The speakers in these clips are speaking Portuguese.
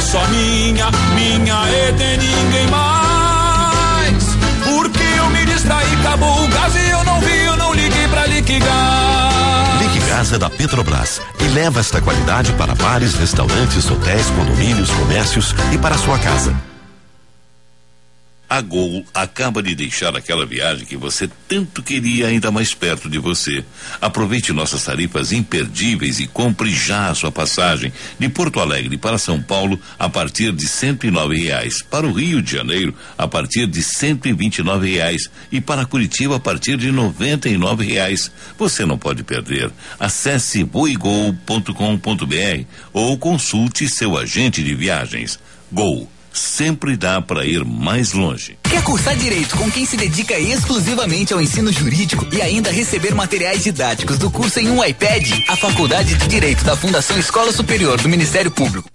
só minha e de ninguém mais. Porque eu me distraí, acabou o gás e eu não vi, eu não liguei pra Liquigás. Liquigás é da Petrobras e leva esta qualidade para bares, restaurantes, hotéis, condomínios, comércios e para a sua casa. A Gol acaba de deixar aquela viagem que você tanto queria ainda mais perto de você. Aproveite nossas tarifas imperdíveis e compre já a sua passagem de Porto Alegre para São Paulo a partir de R$109, para o Rio de Janeiro a partir de R$129 e para Curitiba a partir de R$99. Você não pode perder. Acesse voigol.com.br ou consulte seu agente de viagens. Gol. Sempre dá para ir mais longe. Quer cursar Direito com quem se dedica exclusivamente ao ensino jurídico e ainda receber materiais didáticos do curso em um iPad? A Faculdade de Direito da Fundação Escola Superior do Ministério Público.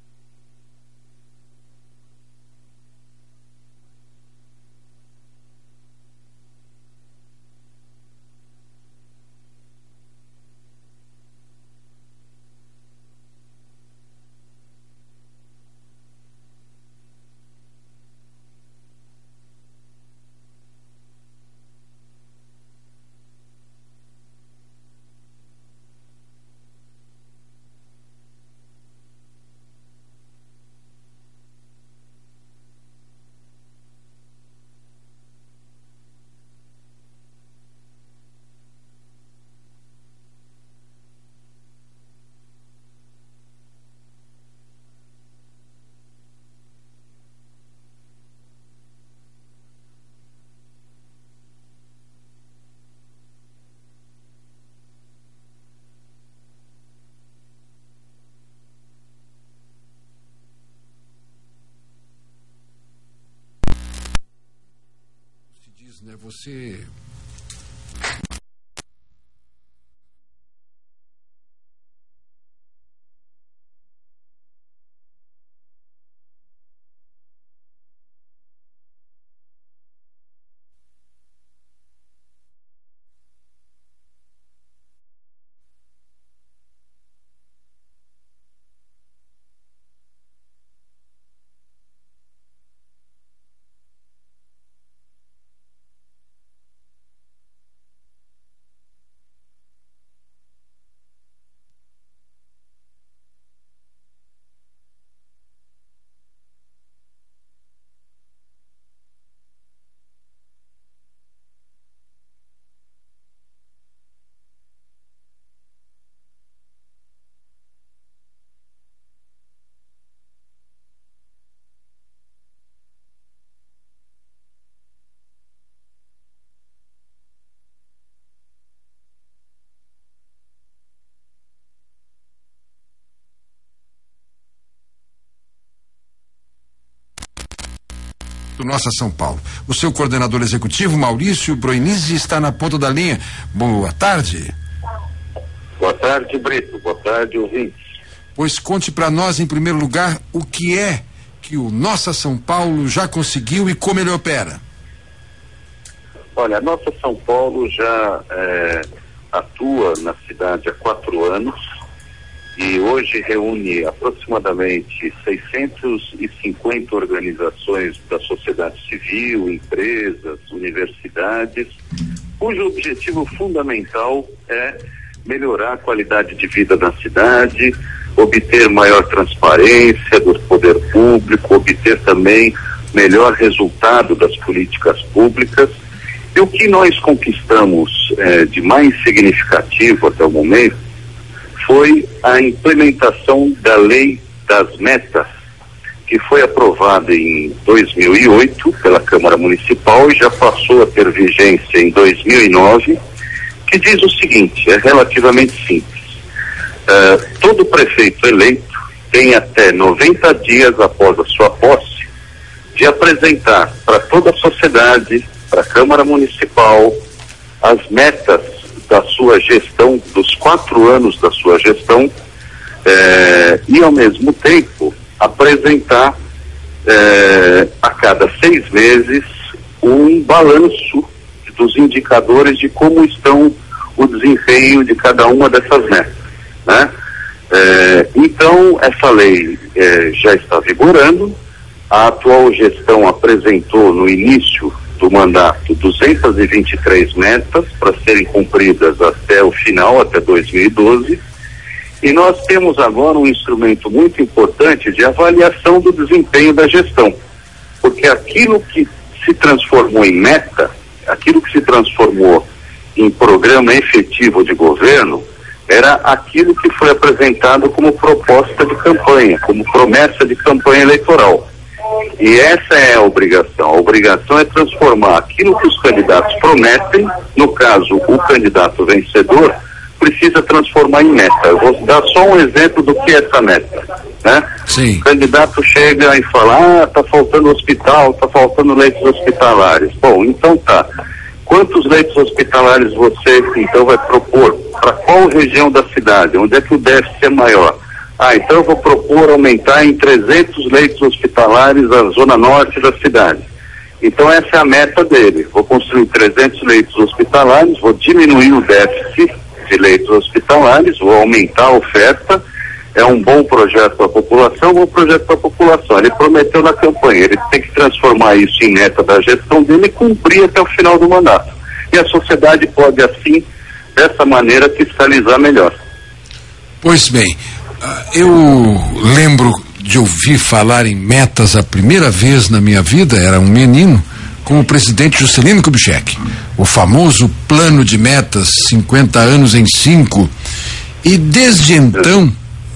Você do Nossa São Paulo. O seu coordenador executivo, Maurício Broinizzi, está na ponta da linha. Boa tarde. Boa tarde, Brito. Boa tarde, ouvintes. Pois conte para nós, em primeiro lugar, o que é que o Nossa São Paulo já conseguiu e como ele opera. Olha, a Nossa São Paulo já atua na cidade há 4 anos e hoje reúne aproximadamente 650 organizações da sociedade civil, empresas, universidades, cujo objetivo fundamental é melhorar a qualidade de vida da cidade, obter maior transparência do poder público, obter também melhor resultado das políticas públicas. E o que nós conquistamos de mais significativo até o momento foi a implementação da Lei das Metas, que foi aprovada em 2008 pela Câmara Municipal e já passou a ter vigência em 2009, que diz o seguinte, é relativamente simples. Todo prefeito eleito tem até 90 dias após a sua posse de apresentar para toda a sociedade, para a Câmara Municipal, as metas da sua gestão, dos 4 anos da sua gestão, e ao mesmo tempo apresentar a cada 6 meses um balanço dos indicadores de como estão o desempenho de cada uma dessas metas, né? Então, essa lei já está vigorando. A atual gestão apresentou no início do mandato 223 metas para serem cumpridas até o final, até 2012. E nós temos agora um instrumento muito importante de avaliação do desempenho da gestão. Porque aquilo que se transformou em meta, aquilo que se transformou em programa efetivo de governo, era aquilo que foi apresentado como proposta de campanha, como promessa de campanha eleitoral. E essa é a obrigação. A obrigação é transformar aquilo que os candidatos prometem, no caso, o candidato vencedor, precisa transformar em meta. Eu vou dar só um exemplo do que é essa meta, né? Sim. O candidato chega e fala, tá faltando hospital, tá faltando leitos hospitalares. Bom, então tá. Quantos leitos hospitalares você, então, vai propor? Para qual região da cidade? Onde é que o déficit é maior? Então eu vou propor aumentar em 300 leitos hospitalares a zona norte da cidade. Então essa é a meta dele. Vou construir 300 leitos hospitalares, vou diminuir o déficit de leitos hospitalares, vou aumentar a oferta. É um bom projeto para a população, bom projeto para a população. Ele prometeu na campanha, ele tem que transformar isso em meta da gestão dele e cumprir até o final do mandato. E a sociedade pode, assim, dessa maneira, fiscalizar melhor. Pois bem, eu lembro de ouvir falar em metas a primeira vez na minha vida, era um menino, com o presidente Juscelino Kubitschek. O famoso plano de metas, 50 anos em 5. E desde então,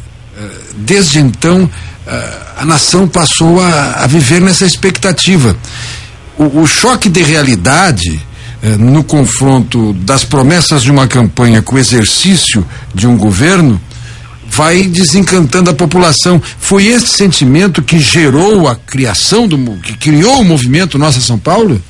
a nação passou a viver nessa expectativa. O choque de realidade no confronto das promessas de uma campanha com o exercício de um governo vai desencantando a população. Foi esse sentimento que gerou a criação que criou o movimento Nossa São Paulo?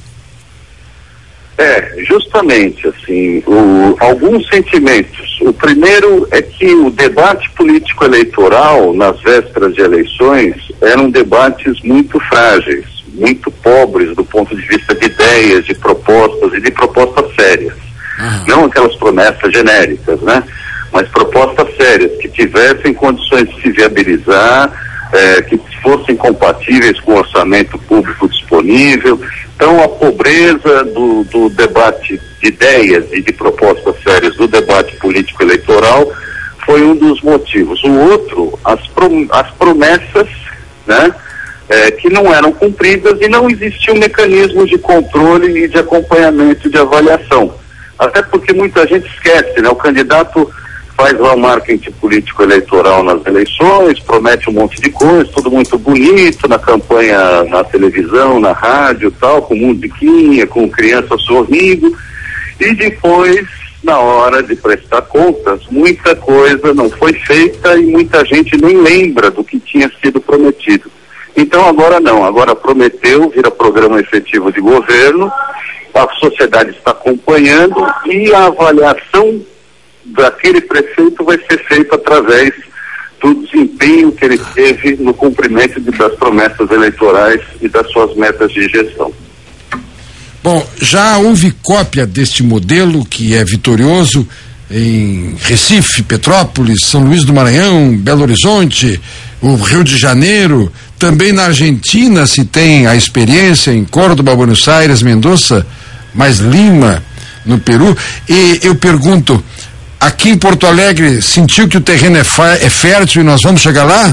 Justamente, assim, alguns sentimentos. O primeiro é que o debate político eleitoral nas vésperas de eleições eram debates muito frágeis, muito pobres do ponto de vista de ideias, de propostas e de propostas sérias. Não aquelas promessas genéricas, né? Mas propostas sérias, que tivessem condições de se viabilizar, que fossem compatíveis com o orçamento público disponível. Então, a pobreza do debate de ideias e de propostas sérias do debate político eleitoral foi um dos motivos. O outro, as promessas, né, que não eram cumpridas e não existiam mecanismos de controle e de acompanhamento e de avaliação. Até porque muita gente esquece, né? O candidato faz lá o marketing político eleitoral nas eleições, promete um monte de coisa, tudo muito bonito, na campanha, na televisão, na rádio e tal, com musiquinha, com criança sorrindo, e depois, na hora de prestar contas, muita coisa não foi feita e muita gente nem lembra do que tinha sido prometido. Então agora não, agora prometeu, vira programa efetivo de governo, a sociedade está acompanhando e a avaliação daquele prefeito vai ser feito através do desempenho que ele teve no cumprimento das promessas eleitorais e das suas metas de gestão. Bom, já houve cópia deste modelo que é vitorioso em Recife, Petrópolis, São Luís do Maranhão, Belo Horizonte, o Rio de Janeiro, também na Argentina se tem a experiência em Córdoba, Buenos Aires, Mendoza, mais Lima, no Peru. E eu pergunto, aqui em Porto Alegre, sentiu que o terreno é fértil e nós vamos chegar lá?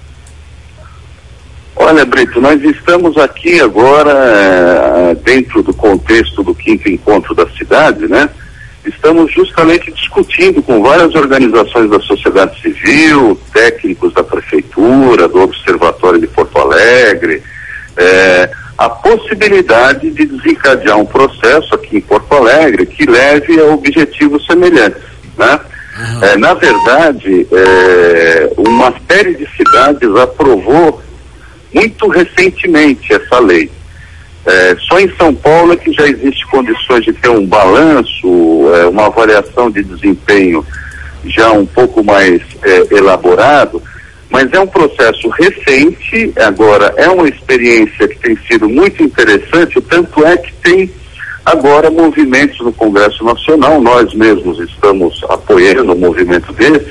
Olha, Brito, nós estamos aqui agora, dentro do contexto do 5º Encontro da Cidade, né? Estamos justamente discutindo com várias organizações da sociedade civil, técnicos da Prefeitura, do Observatório de Porto Alegre, a possibilidade de desencadear um processo aqui em Porto Alegre que leve a objetivos semelhantes, né? Na verdade, uma série de cidades aprovou muito recentemente essa lei. Só em São Paulo é que já existe condições de ter um balanço, uma avaliação de desempenho já um pouco mais elaborado, mas é um processo recente, agora é uma experiência que tem sido muito interessante, tanto é que tem agora movimentos no Congresso Nacional, nós mesmos estamos apoiando um movimento desses,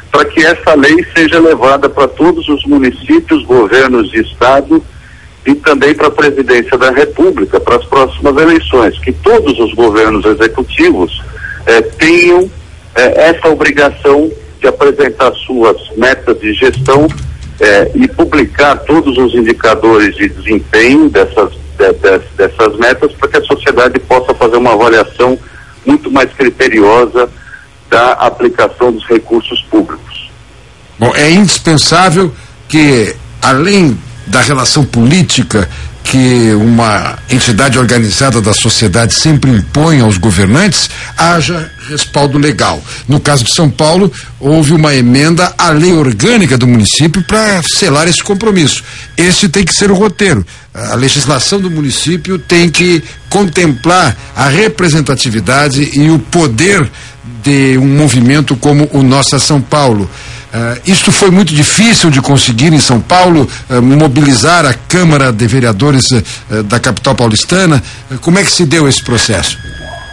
para que essa lei seja levada para todos os municípios, governos de estado e também para a presidência da República, para as próximas eleições, que todos os governos executivos tenham essa obrigação de apresentar suas metas de gestão e publicar todos os indicadores de desempenho dessas metas, para que a sociedade possa fazer uma avaliação muito mais criteriosa da aplicação dos recursos públicos. Bom, é indispensável que, além da relação política que uma entidade organizada da sociedade sempre impõe aos governantes, haja respaldo legal. No caso de São Paulo, houve uma emenda à lei orgânica do município para selar esse compromisso. Esse tem que ser o roteiro. A legislação do município tem que contemplar a representatividade e o poder de um movimento como o Nossa São Paulo. Isto foi muito difícil de conseguir em São Paulo, mobilizar a Câmara de Vereadores da capital paulistana. Como é que se deu esse processo?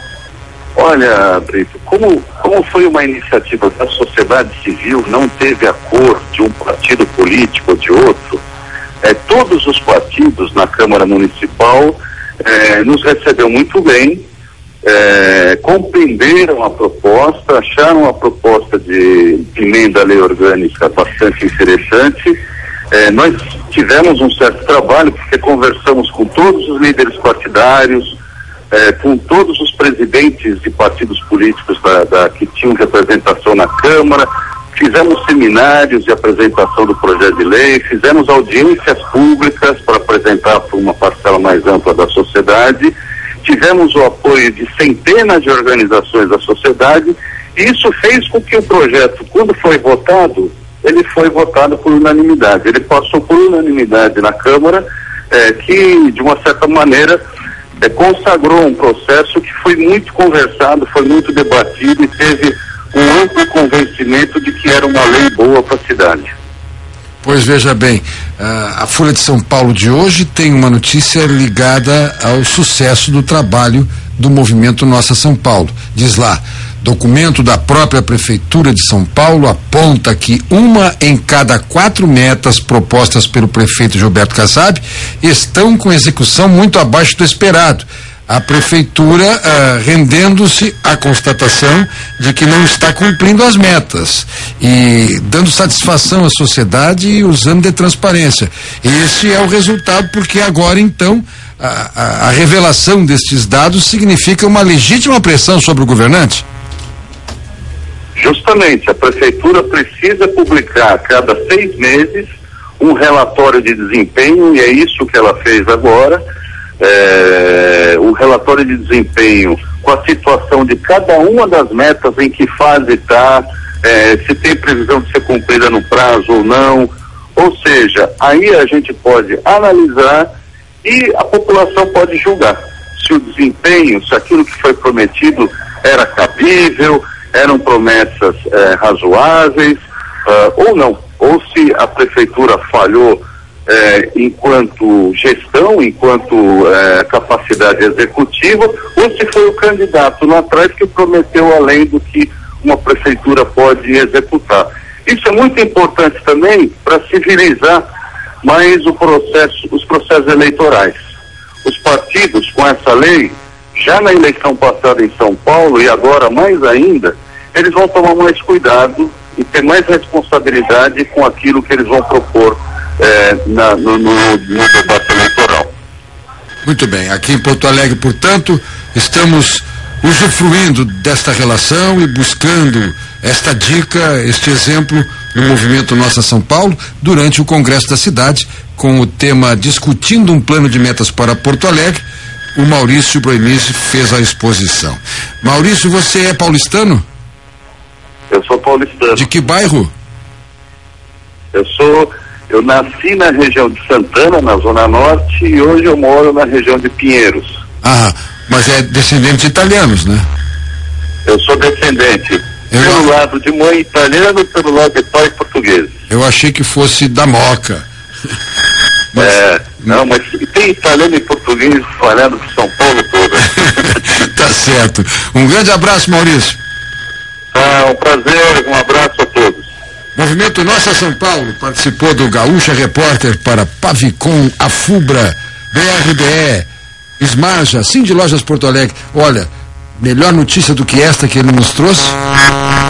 Olha, Brito, como foi uma iniciativa da sociedade civil, não teve acordo de um partido político ou de outro, todos os partidos na Câmara Municipal nos recebeu muito bem, compreenderam a proposta, acharam a proposta de emenda à lei orgânica bastante interessante. Nós tivemos um certo trabalho, porque conversamos com todos os líderes partidários, com todos os presidentes de partidos políticos que tinham representação na Câmara, fizemos seminários de apresentação do projeto de lei, fizemos audiências públicas para apresentar para uma parcela mais ampla da sociedade. Tivemos o apoio de centenas de organizações da sociedade, e isso fez com que o projeto, quando foi votado, ele foi votado por unanimidade. Ele passou por unanimidade na Câmara, que, de uma certa maneira, consagrou um processo que foi muito conversado, foi muito debatido e teve um amplo convencimento de que era uma lei boa para a cidade. Pois veja bem, a Folha de São Paulo de hoje tem uma notícia ligada ao sucesso do trabalho do movimento Nossa São Paulo. Diz lá: documento da própria Prefeitura de São Paulo aponta que 1 em cada 4 metas propostas pelo prefeito Gilberto Kassab estão com execução muito abaixo do esperado. A Prefeitura rendendo-se à constatação de que não está cumprindo as metas e dando satisfação à sociedade e usando de transparência. Esse é o resultado, porque agora, então, a revelação destes dados significa uma legítima pressão sobre o governante? Justamente, a Prefeitura precisa publicar a cada 6 meses um relatório de desempenho, e é isso que ela fez agora. Um relatório de desempenho com a situação de cada uma das metas, em que fase está, se tem previsão de ser cumprida no prazo ou não. Ou seja, aí a gente pode analisar e a população pode julgar se o desempenho, se aquilo que foi prometido era cabível, eram promessas razoáveis, ou não, ou se a Prefeitura falhou enquanto gestão, enquanto capacidade executiva, ou se foi o candidato lá atrás que prometeu além do que uma prefeitura pode executar. Isso é muito importante também para civilizar mais os processos eleitorais. Os partidos, com essa lei, já na eleição passada em São Paulo e agora mais ainda, eles vão tomar mais cuidado e ter mais responsabilidade com aquilo que eles vão propor no debate eleitoral. Muito bem, aqui em Porto Alegre, portanto, estamos usufruindo desta relação e buscando esta dica, este exemplo no movimento Nossa São Paulo, durante o Congresso da cidade, com o tema Discutindo um Plano de Metas para Porto Alegre. O Maurício Broemice fez a exposição. Maurício, você é paulistano? Eu sou paulistano. De que bairro? Eu nasci na região de Santana, na Zona Norte, e hoje eu moro na região de Pinheiros. Ah, mas é descendente de italianos, né? Eu sou descendente. Pelo lado de mãe italiana, pelo lado de pai português. Eu achei que fosse da Moca. Não, mas tem italiano e português espalhado por São Paulo toda. Tá certo. Um grande abraço, Maurício. Um prazer, um abraço a todos. Movimento Nossa São Paulo participou do Gaúcha Repórter para Pavicom, Afubra, BRDE, Esmarja, Cindy Lojas Porto Alegre. Olha, melhor notícia do que esta que ele nos trouxe?